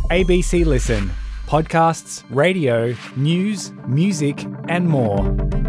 ABC Listen. Podcasts, radio, news, music and more.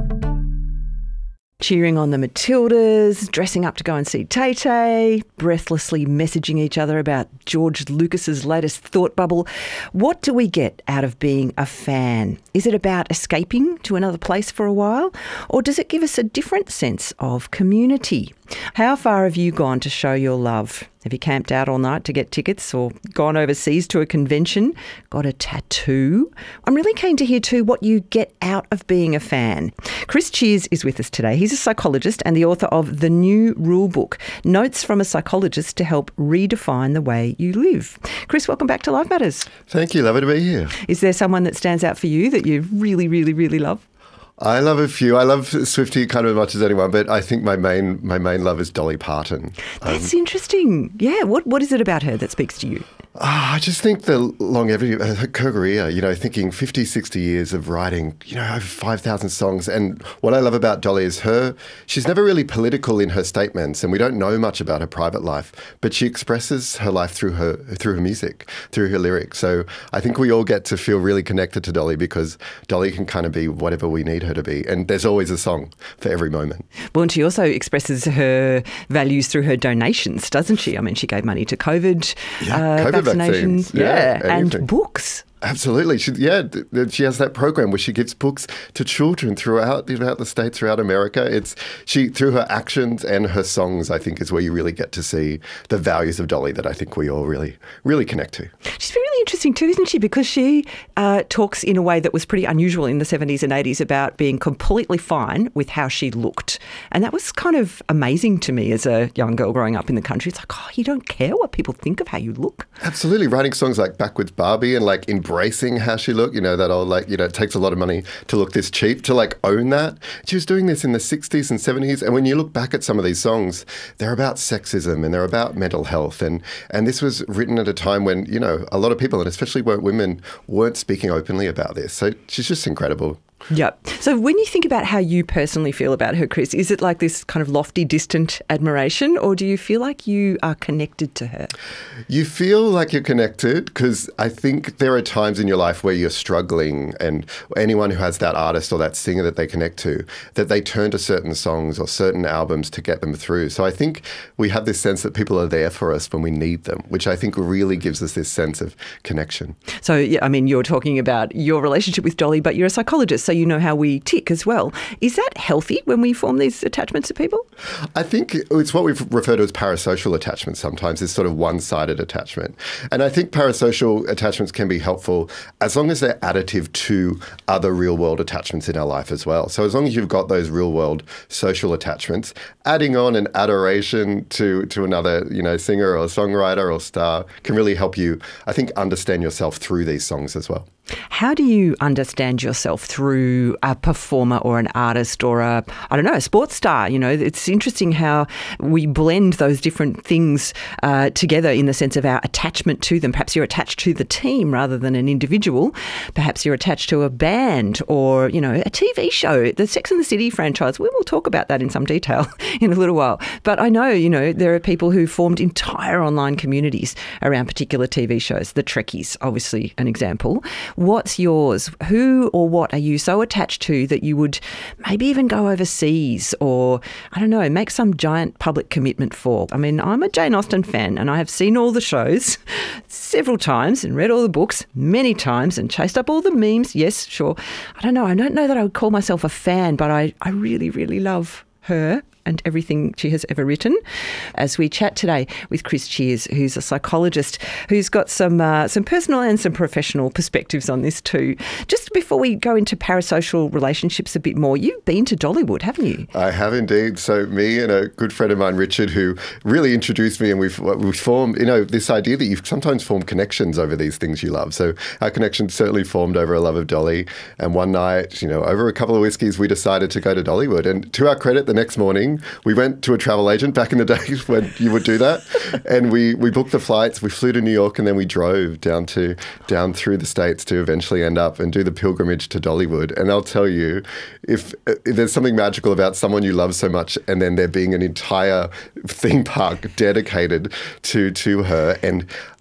Cheering on the Matildas, dressing up to go and see Tay-Tay, breathlessly messaging each other about George Lucas's latest thought bubble. What do we get out of being a fan? Is it about escaping to another place for a while? Or does it give us a different sense of community? How far have you gone to show your love? Have you camped out all night to get tickets or gone overseas to a convention? Got a tattoo? I'm really keen to hear too what you get out of being a fan. Chris Cheers is with us today. He's a psychologist and the author of The New Rule Book, Notes from a Psychologist to Help Redefine the Way You Live. Chris, welcome back to Life Matters. Thank you. Lovely to be here. Is there someone that stands out for you that you really, really, really love? I love a few. I love Swiftie kind of as much as anyone, but I think my main love is Dolly Parton. That's interesting. Yeah. What is it about her that speaks to you? I just think the longevity of her career, thinking 50, 60 years of writing, over 5,000 songs. And what I love about Dolly is she's never really political in her statements, and we don't know much about her private life, but she expresses her life through her music, through her lyrics. So I think we all get to feel really connected to Dolly because Dolly can kind of be whatever we need her to be. And there's always a song for every moment. Well, and she also expresses her values through her donations, doesn't she? I mean, she gave money to COVID vaccinations. Yeah, and books. Absolutely. She has that program where she gives books to children throughout the States, throughout America. Through her actions and her songs, I think, is where you really get to see the values of Dolly that I think we all really, really connect to. She's been really interesting too, isn't she? Because she talks in a way that was pretty unusual in the 70s and 80s about being completely fine with how she looked. And that was kind of amazing to me as a young girl growing up in the country. It's like, you don't care what people think of how you look. Absolutely. Writing songs like Backwards Barbie and embracing how she looked, that old, it takes a lot of money to look this cheap, to own that. She was doing this in the 60s and 70s. And when you look back at some of these songs, they're about sexism and they're about mental health. And this was written at a time when, a lot of people, and especially women, weren't speaking openly about this. So she's just incredible. Yep. So when you think about how you personally feel about her, Chris, is it like this kind of lofty, distant admiration, or do you feel like you are connected to her? You feel like you're connected because I think there are times in your life where you're struggling, and anyone who has that artist or that singer that they connect to, that they turn to certain songs or certain albums to get them through. So I think we have this sense that people are there for us when we need them, which I think really gives us this sense of connection. So, you're talking about your relationship with Dolly, but you're a psychologist, so you know how we tick as well. Is that healthy when we form these attachments to people? I think it's what we've referred to as parasocial attachment sometimes, this sort of one-sided attachment. And I think parasocial attachments can be helpful as long as they're additive to other real-world attachments in our life as well. So as long as you've got those real-world social attachments, adding on an adoration to another, singer or songwriter or star can really help you, I think, understand yourself through these songs as well. How do you understand yourself through a performer or an artist or a sports star? It's interesting how we blend those different things together in the sense of our attachment to them. Perhaps you're attached to the team rather than an individual. Perhaps you're attached to a band or, a TV show, the Sex and the City franchise. We will talk about that in some detail in a little while. But I know, there are people who formed entire online communities around particular TV shows. The Trekkies, obviously an example. What's yours? Who or what are you so attached to that you would maybe even go overseas or, make some giant public commitment for? I mean, I'm a Jane Austen fan and I have seen all the shows several times and read all the books many times and chased up all the memes. Yes, sure. I don't know that I would call myself a fan, but I really, really love her and everything she has ever written. As we chat today with Chris Cheers, who's a psychologist who's got some personal and some professional perspectives on this too. Just before we go into parasocial relationships a bit more, you've been to Dollywood, haven't you? I have indeed. So me and a good friend of mine, Richard, who really introduced me, and we've formed, this idea that you sometimes form connections over these things you love. So our connection certainly formed over a love of Dolly. And one night, over a couple of whiskeys, we decided to go to Dollywood. And to our credit, the next morning, we went to a travel agent back in the days when you would do that, and we booked the flights. We flew to New York, and then we drove down through the States to eventually end up and do the pilgrimage to Dollywood. And I'll tell you, if there's something magical about someone you love so much, and then there being an entire theme park dedicated to her, and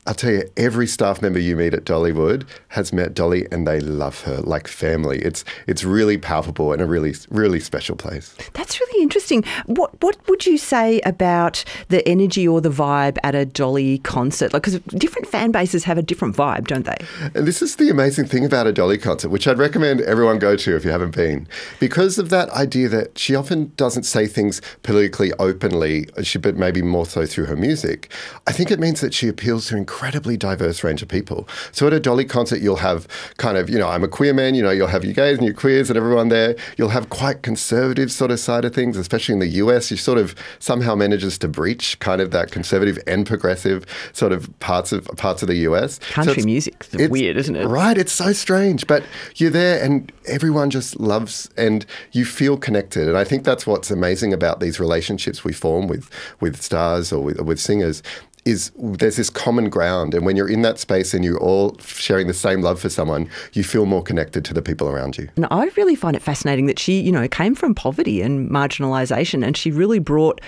I'll tell you, every staff member you meet at Dollywood has met Dolly and they love her like family. It's really palpable and a really, really special place. That's really interesting. What would you say about the energy or the vibe at a Dolly concert? Like, because different fan bases have a different vibe, don't they? And this is the amazing thing about a Dolly concert, which I'd recommend everyone go to if you haven't been, because of that idea that she often doesn't say things politically openly, but maybe more so through her music. I think it means that she appeals to an incredibly diverse range of people. So at a Dolly concert, you'll have kind of, I'm a queer man, you'll have you gays and you queers and everyone there. You'll have quite conservative sort of side of things, especially in the US. She sort of somehow manages to breach kind of that conservative and progressive sort of parts of the US. Country music is weird, isn't it? Right, it's so strange, but you're there and everyone just loves and you feel connected. And I think that's what's amazing about these relationships we form with stars or with singers, is there's this common ground. And when you're in that space and you're all sharing the same love for someone, you feel more connected to the people around you. And I really find it fascinating that she, came from poverty and marginalisation, and she really brought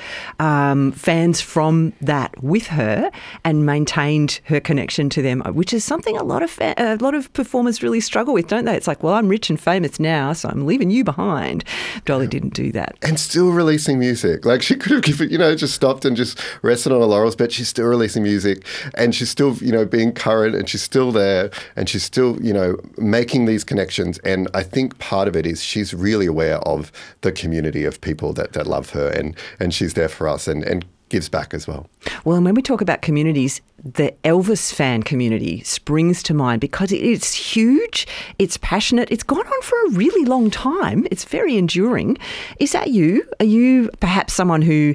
fans from that with her and maintained her connection to them, which is something a lot of performers really struggle with, don't they? It's like, well, I'm rich and famous now, so I'm leaving you behind. Dolly didn't do that. And still releasing music. Like, she could have given, just stopped and just rested on her laurels, but she's still releasing music and she's still, being current and she's still there and she's still, making these connections. And I think part of it is she's really aware of the community of people that love her and she's there for us and gives back as well. Well, and when we talk about communities, the Elvis fan community springs to mind because it's huge, it's passionate, it's gone on for a really long time, it's very enduring. Is that you? Are you perhaps someone who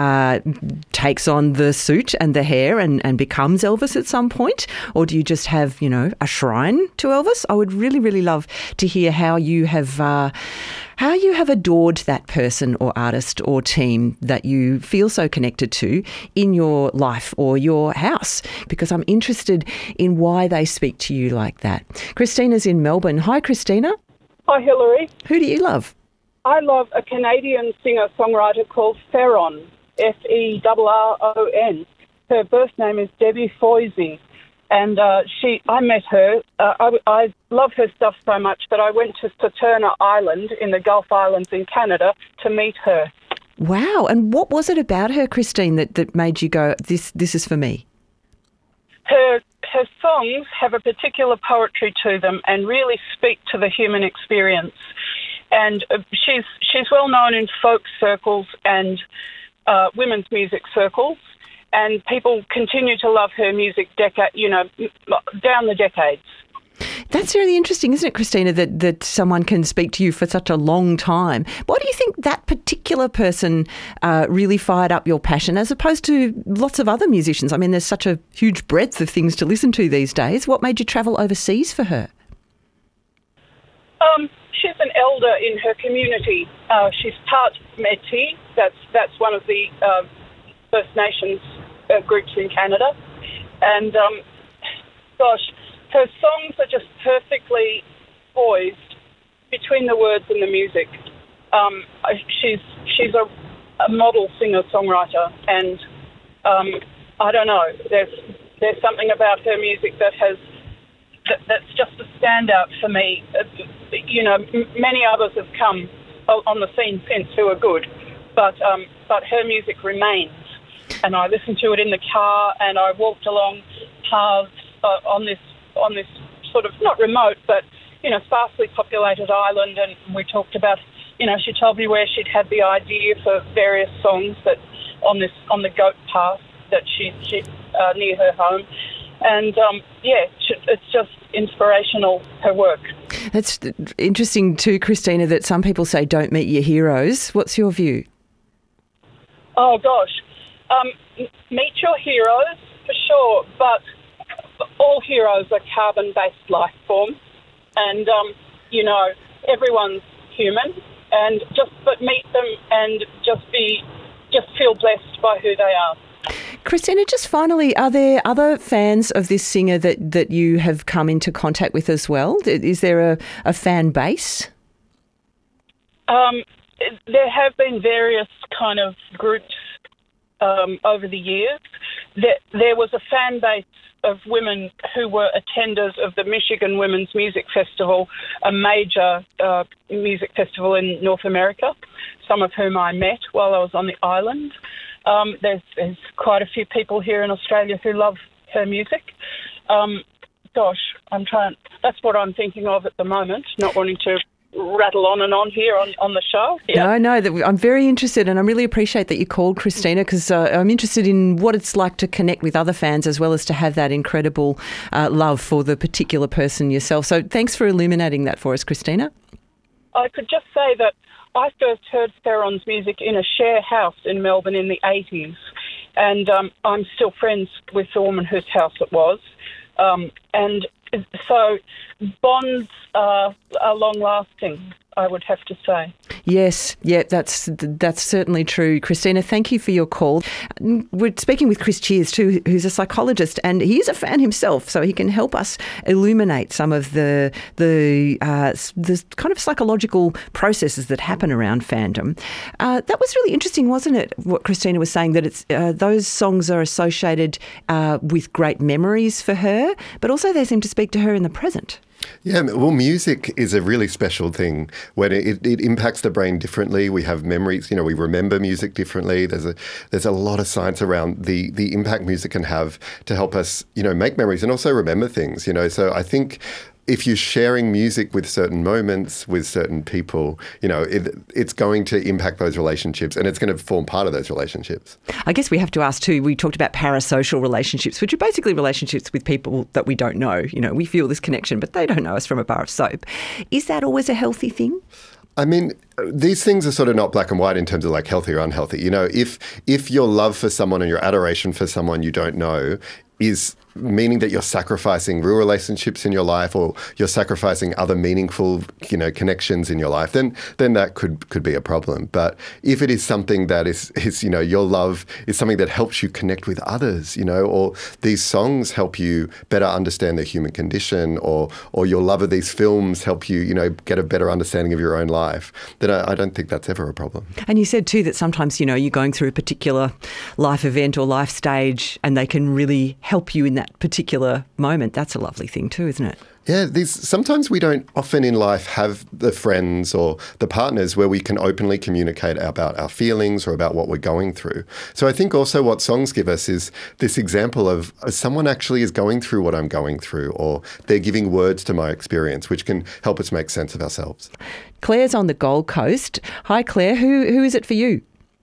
takes on the suit and the hair and becomes Elvis at some point? Or do you just have, a shrine to Elvis? I would really, really love to hear how you have adored that person or artist or team that you feel so connected to in your life or your house, because I'm interested in why they speak to you like that. Christina's in Melbourne. Hi, Christina. Hi, Hilary. Who do you love? I love a Canadian singer-songwriter called Ferron, Ferron. Her birth name is Debbie Foisey. And I met her. I love her stuff so much that I went to Saturna Island in the Gulf Islands in Canada to meet her. Wow. And what was it about her, Christine, that made you go, this is for me? Her songs have a particular poetry to them and really speak to the human experience. And she's well known in folk circles and women's music circles. And people continue to love her music down the decades. That's really interesting, isn't it, Christina, that someone can speak to you for such a long time? Why do you think that particular person really fired up your passion as opposed to lots of other musicians? I mean, there's such a huge breadth of things to listen to these days. What made you travel overseas for her? She's an elder in her community. She's part Métis. That's one of the First Nations groups in Canada. And, her songs are just perfectly poised between the words and the music. She's a model singer-songwriter, and I don't know, there's something about her music that's just a standout for me. Many others have come on the scene since who are good, but her music remains. And I listened to it in the car, and I walked along paths on this sort of not remote, but sparsely populated island. And we talked about, she told me where she'd had the idea for various songs that on the goat path that she near her home. And it's just inspirational, her work. That's interesting too, Christina, that some people say don't meet your heroes. What's your view? Oh gosh. Meet your heroes, for sure, but all heroes are carbon-based life forms, and, everyone's human, and but meet them and just feel blessed by who they are. Christina, just finally, are there other fans of this singer that you have come into contact with as well? Is there a fan base? There have been various kind of groups over the years. There was a fan base of women who were attenders of the Michigan Women's Music Festival, a major music festival in North America, some of whom I met while I was on the island. There's quite a few people here in Australia who love her music. That's what I'm thinking of at the moment, not wanting to rattle on and on here on the show. Yeah. No, I'm very interested, and I really appreciate that you called, Christina, because I'm interested in what it's like to connect with other fans as well as to have that incredible love for the particular person yourself. So thanks for illuminating that for us, Christina. I could just say that I first heard Theron's music in a share house in Melbourne in the 80s, and I'm still friends with the woman whose house it was. And so bonds are long-lasting, I would have to say. Yes, yeah, that's certainly true. Christina, thank you for your call. We're speaking with Chris Cheers too, who's a psychologist, and he's a fan himself, so he can help us illuminate some of the kind of psychological processes that happen around fandom. That was really interesting, wasn't it? What Christina was saying, that it's those songs are associated with great memories for her, but also they seem to speak to her in the present. Yeah, well, music is a really special thing when it impacts the brain differently. We have memories, we remember music differently. There's a lot of science around the impact music can have to help us, make memories and also remember things, So I think if you're sharing music with certain moments, with certain people, it's going to impact those relationships and it's going to form part of those relationships. I guess we have to ask too, we talked about parasocial relationships, which are basically relationships with people that we don't know. We feel this connection, but they don't know us from a bar of soap. Is that always a healthy thing? I mean, these things are sort of not black and white in terms of like healthy or unhealthy. If your love for someone and your adoration for someone you don't know is meaning that you're sacrificing real relationships in your life or you're sacrificing other meaningful, connections in your life, then that could be a problem. But if it is something that is your love is something that helps you connect with others, or these songs help you better understand the human condition or your love of these films help you, get a better understanding of your own life, then I don't think that's ever a problem. And you said too that sometimes, you're going through a particular life event or life stage and they can really help you in that particular moment. That's a lovely thing too, isn't it? Yeah, sometimes we don't often in life have the friends or the partners where we can openly communicate about our feelings or about what we're going through. So I think also what songs give us is this example of someone actually is going through what I'm going through, or they're giving words to my experience, which can help us make sense of ourselves. Claire's on the Gold Coast. Hi, Claire. Who is it for you?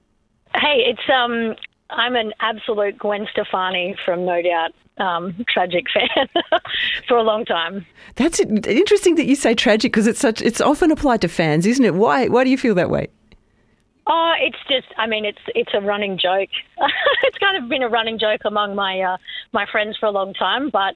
Hey, it's I'm an absolute Gwen Stefani from No Doubt tragic fan for a long time. That's interesting that you say tragic, because it's often applied to fans, isn't it? Why do you feel that way? Oh, it's just, it's a running joke. It's kind of been a running joke among my friends for a long time, but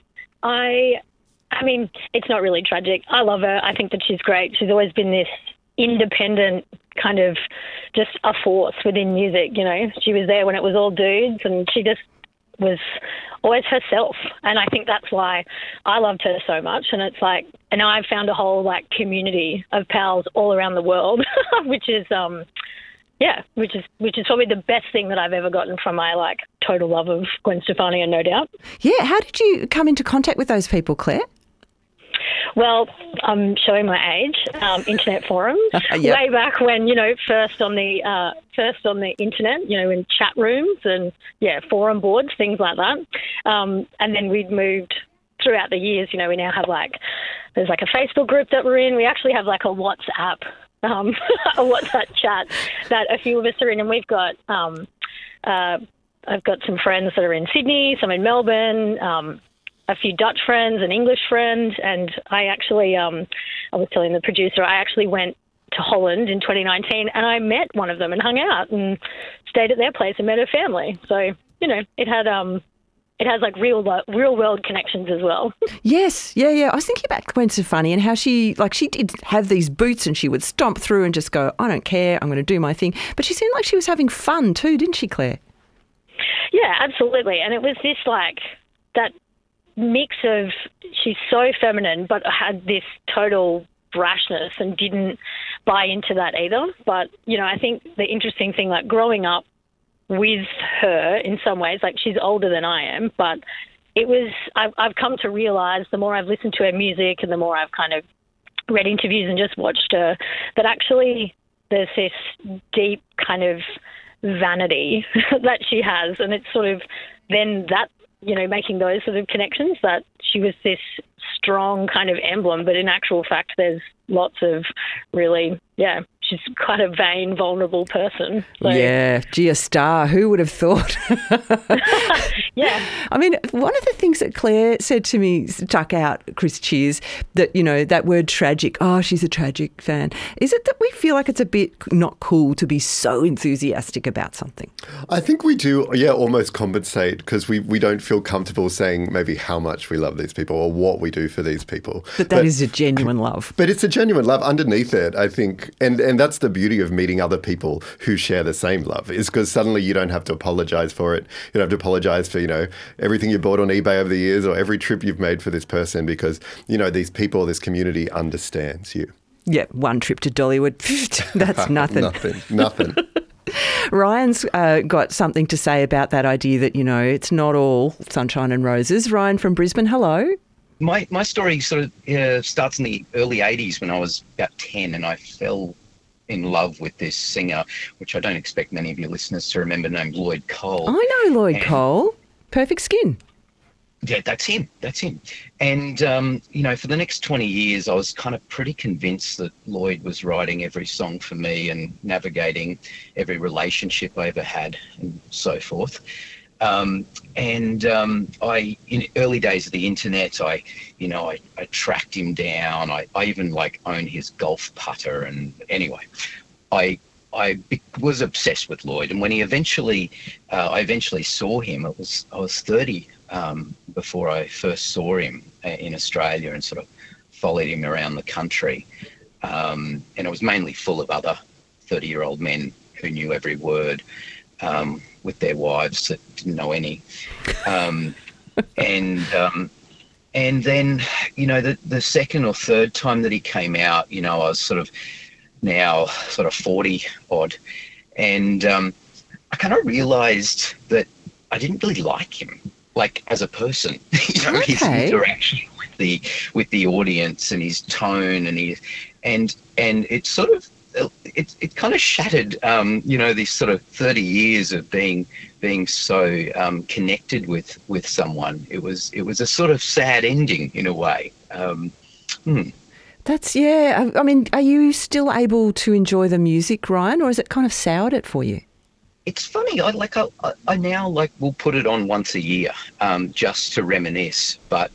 it's not really tragic. I love her. I think that she's great. She's always been this independent kind of just a force within music, She was there when it was all dudes, and she just was always herself. And I think that's why I loved her so much. And it's like, and now I've found a whole community of pals all around the world, which is probably the best thing that I've ever gotten from my total love of Gwen Stefani and No Doubt. Yeah. How did you come into contact with those people, Claire? Well, I'm showing my age. Internet forums, yep. Way back when, first on the internet, in chat rooms and forum boards, things like that. And then we'd moved throughout the years. We now have there's a Facebook group that we're in. We actually have a WhatsApp, a WhatsApp chat that a few of us are in, and we've got. I've got some friends that are in Sydney, some in Melbourne. A few Dutch friends, an English friend, and I actually, I was telling the producer, I actually went to Holland in 2019 and I met one of them and hung out and stayed at their place and met her family. So, it has real world connections as well. Yes, yeah. I was thinking about Gwen Stefani and how she did have these boots and she would stomp through and just go, I don't care, I'm going to do my thing. But she seemed like she was having fun too, didn't she, Claire? Yeah, absolutely. And it was this that mix of, she's so feminine but had this total brashness and didn't buy into that either. But, I think the interesting thing, growing up with her in some ways, she's older than I am, but I've come to realise the more I've listened to her music and the more I've kind of read interviews and just watched her, that actually there's this deep kind of vanity that she has, and it's sort of then that, making those sort of connections, that she was this strong kind of emblem, but in actual fact there's lots of really, she's quite a vain, vulnerable person. So. Yeah, gee, a star. Who would have thought? Yeah. I mean, one of the things that Claire said to me, stuck out, Chris Cheers, that, that word tragic, she's a tragic fan. Is it that we feel like it's a bit not cool to be so enthusiastic about something? I think we do, almost compensate because we don't feel comfortable saying maybe how much we love these people or what we do for these people. But that is a genuine love. But it's a genuine love underneath it, I think. And that's the beauty of meeting other people who share the same love, is because suddenly you don't have to apologise for it. You don't have to apologise for, everything you bought on eBay over the years or every trip you've made for this person, because, these people, this community understands you. Yeah, one trip to Dollywood, that's nothing. Nothing. Ryan's got something to say about that idea that, it's not all sunshine and roses. Ryan from Brisbane, hello. My story sort of starts in the early 80s when I was about 10, and I fell in love with this singer, which I don't expect many of your listeners to remember, named Lloyd Cole. I know Lloyd Cole. Perfect Skin. Yeah, that's him. And, for the next 20 years, I was kind of pretty convinced that Lloyd was writing every song for me and navigating every relationship I ever had and so forth. I, in early days of the internet, I tracked him down. I even own his golf putter. And anyway, I was obsessed with Lloyd. And when I eventually saw him, I was 30 before I first saw him in Australia, and sort of followed him around the country. And it was mainly full of other 30-year-old men who knew every word, with their wives that didn't know any. And then, the second or third time that he came out, I was now 40 odd. And I kind of realised that I didn't really like him, as a person. Okay. His interaction with the audience and his tone and it sort of, it kind of shattered, this sort of 30 years of being so connected with someone. It was a sort of sad ending in a way. That's, yeah. I mean, are you still able to enjoy the music, Ryan, or has it kind of soured it for you? It's funny. I now will put it on once a year, just to reminisce. But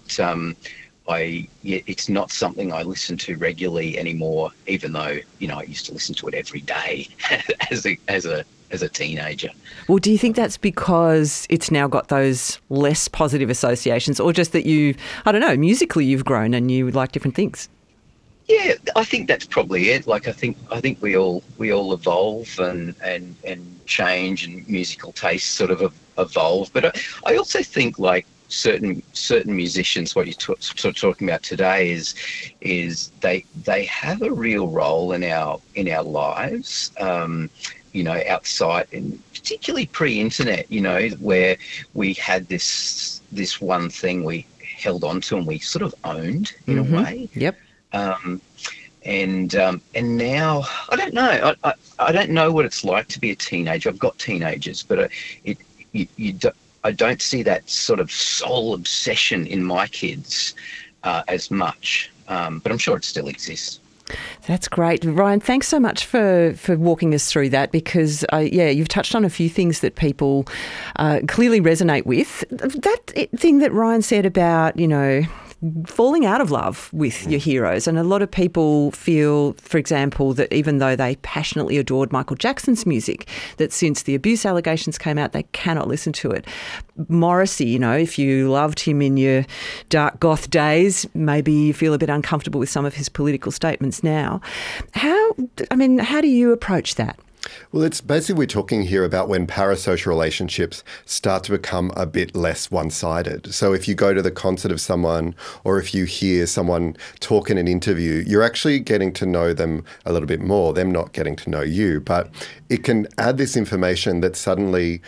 it's not something I listen to regularly anymore. Even though I used to listen to it every day as a teenager. Well, do you think that's because it's now got those less positive associations, or just that musically you've grown and you like different things? Yeah, I think that's probably it. I think we all evolve and change, and musical tastes sort of evolve. But I also think certain musicians, what you're sort of talking about today is they have a real role in our lives. Outside, and particularly pre-internet, where we had this one thing we held on to and we sort of owned in a way. Yep. And now I don't know. I don't know what it's like to be a teenager. I've got teenagers, but I don't see that sort of soul obsession in my kids as much. But I'm sure it still exists. That's great. Ryan, thanks so much for walking us through that, because, you've touched on a few things that people clearly resonate with. That thing that Ryan said about, falling out of love with your heroes. And a lot of people feel, for example, that even though they passionately adored Michael Jackson's music, that since the abuse allegations came out, they cannot listen to it. Morrissey, if you loved him in your dark goth days, maybe you feel a bit uncomfortable with some of his political statements now. How do you approach that? Well, it's basically, we're talking here about when parasocial relationships start to become a bit less one-sided. So if you go to the concert of someone, or if you hear someone talk in an interview, you're actually getting to know them a little bit more, them not getting to know you. But it can add this information that suddenly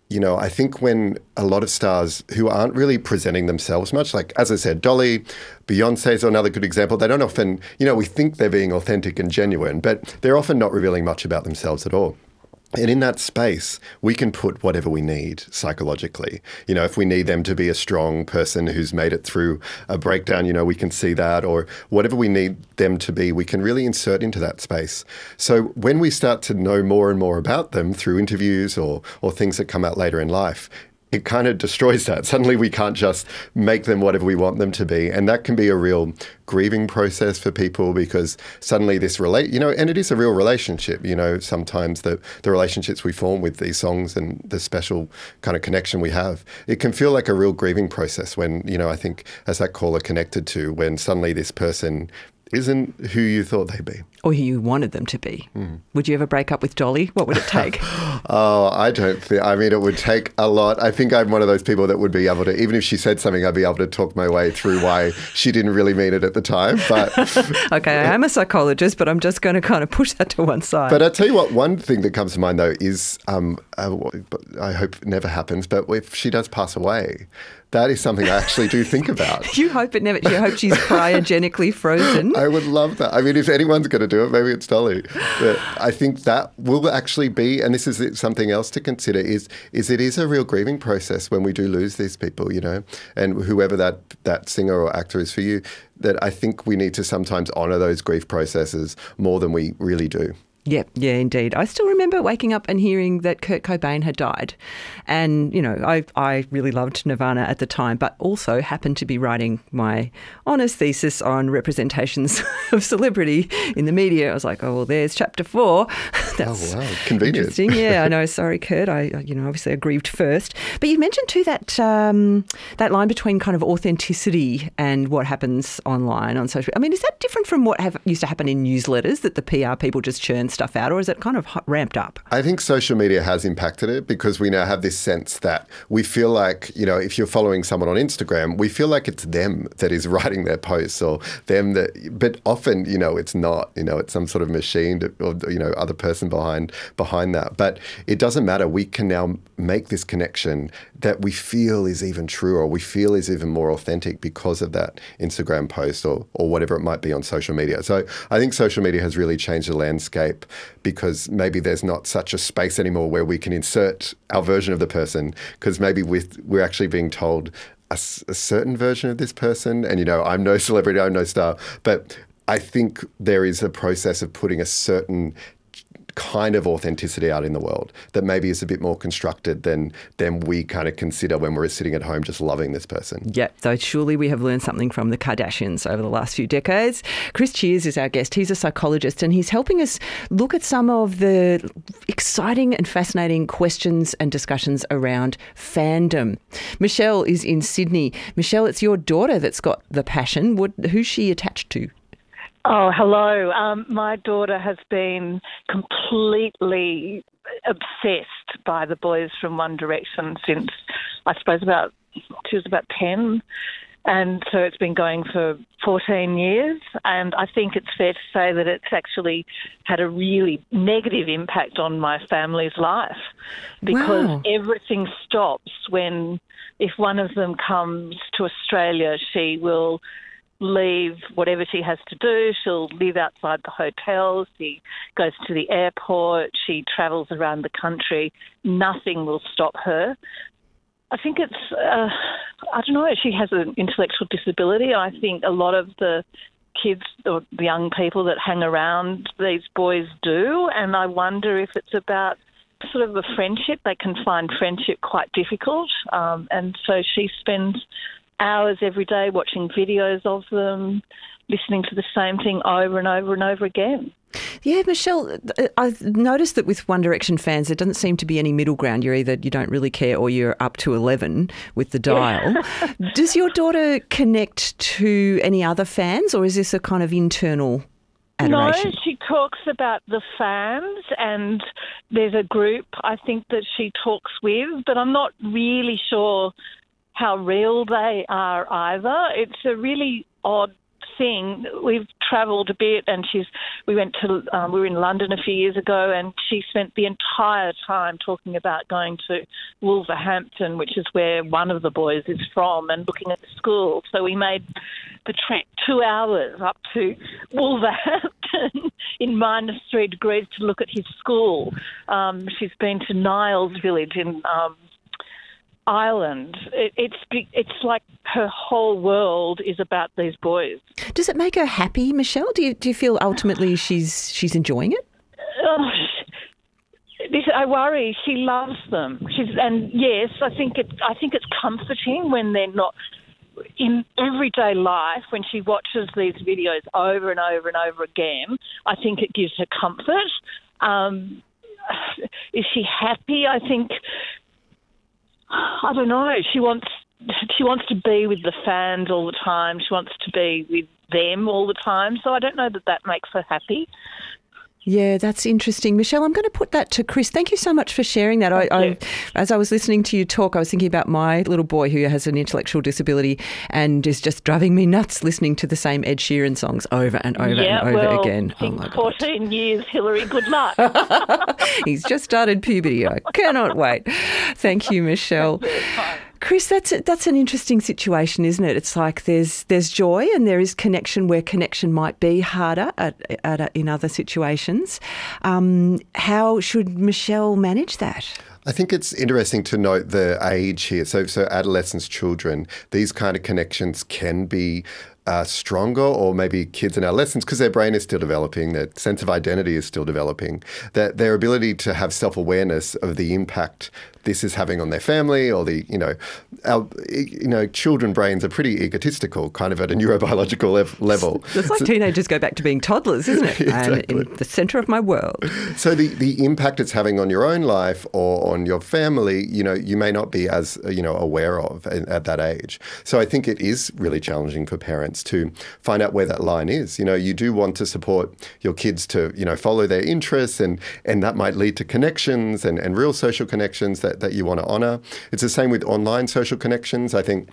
I think when a lot of stars who aren't really presenting themselves much, like, as I said, Dolly, Beyonce's another good example. They don't often, we think they're being authentic and genuine, but they're often not revealing much about themselves at all. And in that space, we can put whatever we need psychologically. If we need them to be a strong person who's made it through a breakdown, we can see that, or whatever we need them to be, we can really insert into that space. So when we start to know more and more about them through interviews or things that come out later in life, it kind of destroys that. Suddenly we can't just make them whatever we want them to be. And that can be a real grieving process for people, because suddenly this and it is a real relationship. Sometimes the relationships we form with these songs and the special kind of connection we have, it can feel like a real grieving process when, I think, as that caller connected to, when suddenly this person isn't who you thought they'd be. Or who you wanted them to be. Would you ever break up with Dolly? What would it take? I don't think, it would take a lot. I think I'm one of those people that would be able to, even if she said something, I'd be able to talk my way through why she didn't really mean it at the time. But okay, I am a psychologist, but I'm just going to kind of push that to one side. But I'll tell you what, one thing that comes to mind though is, I hope it never happens, but if she does pass away, that is something I actually do think about. You hope it never. You hope she's cryogenically frozen. I would love that. If anyone's going to do it, maybe it's Dolly. But I think that will actually be, and this is something else to consider, is it is a real grieving process when we do lose these people, and whoever that singer or actor is for you, that I think we need to sometimes honour those grief processes more than we really do. Yeah, indeed. I still remember waking up and hearing that Kurt Cobain had died. And, I really loved Nirvana at the time, but also happened to be writing my honours thesis on representations of celebrity in the media. I was like, oh, well, there's chapter 4. That's convenient. Interesting. Yeah, I know. Sorry, Kurt. Obviously I grieved first. But you mentioned too that line between kind of authenticity and what happens online on social. Is that different from what used to happen in newsletters, that the PR people just churn stuff out, or is it kind of ramped up? I think social media has impacted it, because we now have this sense that we feel like, if you're following someone on Instagram, we feel like it's them that is writing their posts, or them that, but often, it's not, it's some sort of machine or, other person behind that. But it doesn't matter. We can now make this connection that we feel is even truer, or we feel is even more authentic because of that Instagram post or whatever it might be on social media. So I think social media has really changed the landscape, because maybe there's not such a space anymore where we can insert our version of the person, because maybe we're actually being told a certain version of this person. And, I'm no celebrity, I'm no star, but I think there is a process of putting a certain kind of authenticity out in the world that maybe is a bit more constructed than we kind of consider when we're sitting at home just loving this person. Yeah, though surely we have learned something from the Kardashians over the last few decades. Chris Cheers is our guest. He's a psychologist, and he's helping us look at some of the exciting and fascinating questions and discussions around fandom. Michelle is in Sydney. Michelle, it's your daughter that's got the passion. Who's she attached to? Oh, hello. My daughter has been completely obsessed by the boys from One Direction since, I suppose, she was about 10. And so it's been going for 14 years. And I think it's fair to say that it's actually had a really negative impact on my family's life, because everything stops if one of them comes to Australia, she will leave whatever she has to do. She'll live outside the hotel. She goes to the airport. She travels around the country. Nothing will stop her. I think it's, I don't know, she has an intellectual disability. I think a lot of the kids or the young people that hang around these boys do, and I wonder if it's about sort of a friendship. They can find friendship quite difficult, and so she spends hours every day watching videos of them, listening to the same thing over and over and over again. Yeah, Michelle, I've noticed that with One Direction fans, there doesn't seem to be any middle ground. You're either you don't really care or you're up to 11 with the dial. Does your daughter connect to any other fans, or is this a kind of internal adoration? No, she talks about the fans, and there's a group, I think, that she talks with, but I'm not really sure how real they are either. It's a really odd thing. We've travelled a bit, and we were in London a few years ago, and she spent the entire time talking about going to Wolverhampton, which is where one of the boys is from, and looking at the school. So we made the trek 2 hours up to Wolverhampton in -3 degrees to look at his school. She's been to Niles Village in Ireland. It's like her whole world is about these boys. Does it make her happy, Michelle? Do you feel ultimately she's enjoying it? I worry. She loves them. And yes, I think it's comforting when they're not in everyday life. When she watches these videos over and over and over again, I think it gives her comfort. Is she happy? I think. I don't know. She wants to be with the fans all the time. She wants to be with them all the time. So I don't know that makes her happy. Yeah, that's interesting. Michelle, I'm going to put that to Chris. Thank you so much for sharing that. As I was listening to you talk, I was thinking about my little boy who has an intellectual disability and is just driving me nuts listening to the same Ed Sheeran songs over and over and over again. Oh my God. 14 years, Hillary, good luck. He's just started puberty. I cannot wait. Thank you, Michelle. Chris, that's an interesting situation, isn't it? It's like there's joy and there is connection where connection might be harder in other situations. How should Michelle manage that? I think it's interesting to note the age here. So adolescents, children, these kind of connections can be stronger, or maybe kids and adolescents, because their brain is still developing, their sense of identity is still developing, that their ability to have self-awareness of the impact this is having on their family, or children brains are pretty egotistical, kind of at a neurobiological level. It's like teenagers go back to being toddlers, isn't it? Exactly. And in the centre of my world. So the impact it's having on your own life or on your family, you may not be as aware of at that age. So I think it is really challenging for parents to find out where that line is. You do want to support your kids to follow their interests, and that might lead to connections and real social connections that you want to honour. It's the same with online social connections. I think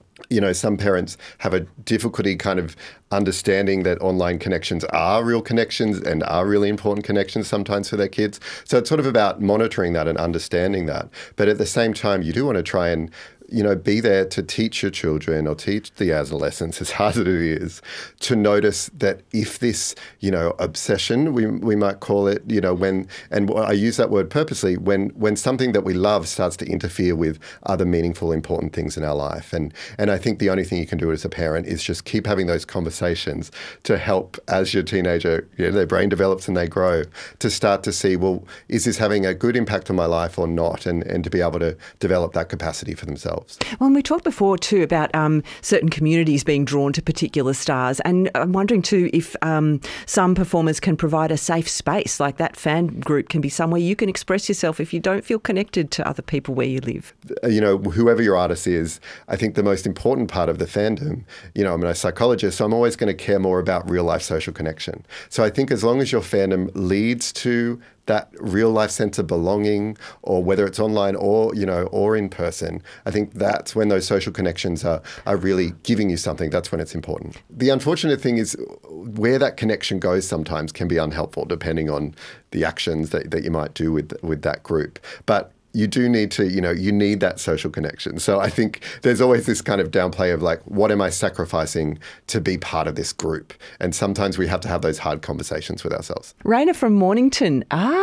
some parents have a difficulty kind of understanding that online connections are real connections and are really important connections sometimes for their kids. So it's sort of about monitoring that and understanding that. But at the same time, you do want to try and be there to teach your children or teach the adolescents, as hard as it is, to notice that if this, obsession, we might call it, when, and I use that word purposely, when something that we love starts to interfere with other meaningful, important things in our life. And I think the only thing you can do as a parent is just keep having those conversations to help, as your teenager, their brain develops and they grow, to start to see, well, is this having a good impact on my life or not? And to be able to develop that capacity for themselves. Well, and we talked before too about certain communities being drawn to particular stars, and I'm wondering too if some performers can provide a safe space, like that fan group can be somewhere you can express yourself if you don't feel connected to other people where you live. Whoever your artist is, I think the most important part of the fandom, I'm a psychologist, so I'm always going to care more about real life social connection. So I think as long as your fandom leads to that real life sense of belonging, or whether it's online or in person, I think that's when those social connections are really giving you something. That's when it's important. The unfortunate thing is where that connection goes sometimes can be unhelpful depending on the actions that you might do with that group. But you do need to, you need that social connection. So I think there's always this kind of downplay of like, what am I sacrificing to be part of this group? And sometimes we have to have those hard conversations with ourselves. Raina from Mornington.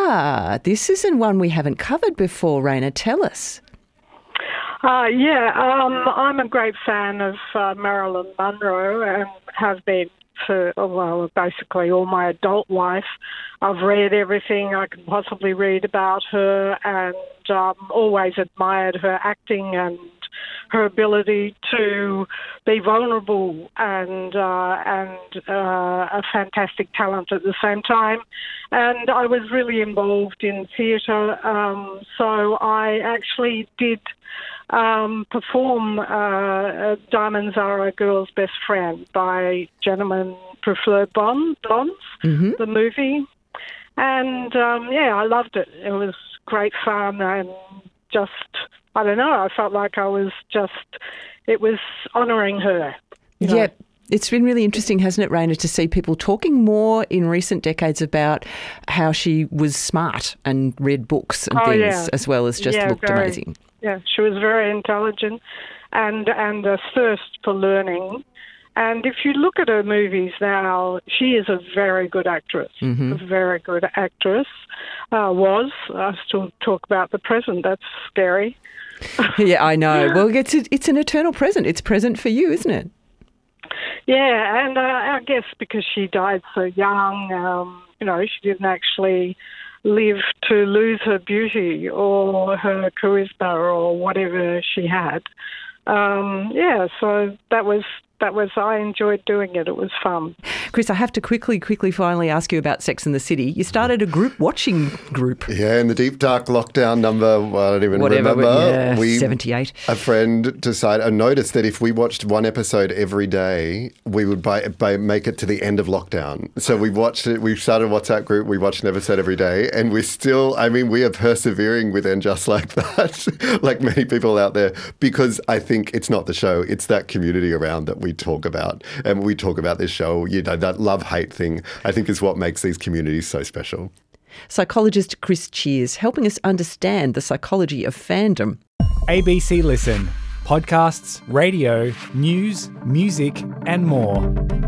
This isn't one we haven't covered before. Raina, tell us. I'm a great fan of Marilyn Monroe and have been for, basically all my adult life. I've read everything I can possibly read about her, and always admired her acting and her ability to be vulnerable and a fantastic talent at the same time. And I was really involved in theatre, so I actually did perform Diamond Zara, Girl's Best Friend by Gentlemen Prefer Blondes, the movie. And, I loved it. It was great fun and just, I don't know, I felt like it was honouring her. Yeah. It's been really interesting, hasn't it, Raina, to see people talking more in recent decades about how she was smart and read books and things, as well as just looked amazing. Yeah, she was very intelligent and a thirst for learning. And if you look at her movies now, she is a very good actress. Mm-hmm. A very good actress. I still talk about the present. That's scary. Yeah, I know. Well, it's an eternal present. It's present for you, isn't it? Yeah, and I guess because she died so young, she didn't actually live to lose her beauty or her charisma or whatever she had. So that was I enjoyed doing it. It was fun. Chris, I have to quickly finally ask you about Sex and the City. You started a watching group. Yeah, in the deep dark lockdown number, I don't even remember. Yeah, 78. A friend noticed that if we watched one episode every day, we would make it to the end of lockdown. So we watched it. We started a WhatsApp group. We watched an episode every day, and we are persevering within just like that, like many people out there, because I think it's not the show, it's that community around that we talk about. And we talk about this show, that love-hate thing, I think is what makes these communities so special. Psychologist Chris Cheers, helping us understand the psychology of fandom. ABC Listen. Podcasts, radio, news, music and more.